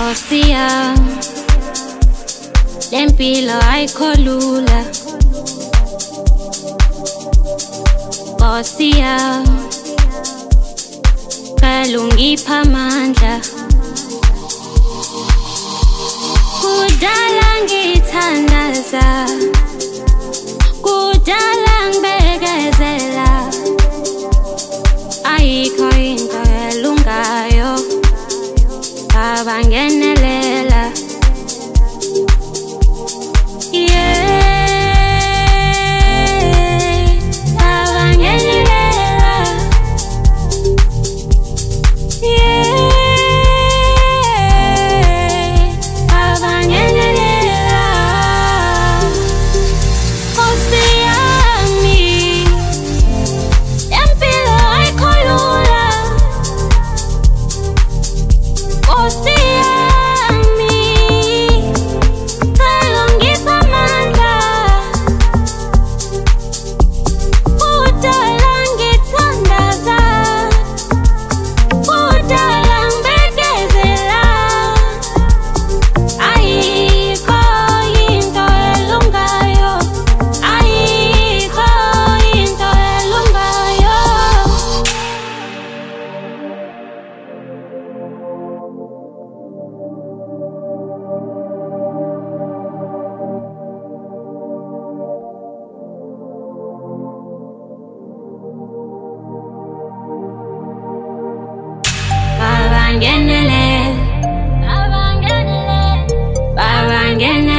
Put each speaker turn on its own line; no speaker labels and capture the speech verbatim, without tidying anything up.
Nkosia, lempilo ayikho lula. Nkosia, cela ungiphe amandla. Kudala ngithandaza, kudala ngibekezela. Ayikho into elungayo, abangenelela. Yeah, abangenelela. Yeah, abangenelela. Nkosi yami, lempilo ayikho lula. Nkosi yami, cela ungiphe amandla. Kudala ngithandaza, kudala ngibekezela. Ayikho into elungayo, ayikho into elungayo. Abangenele, abangenele, abangenele.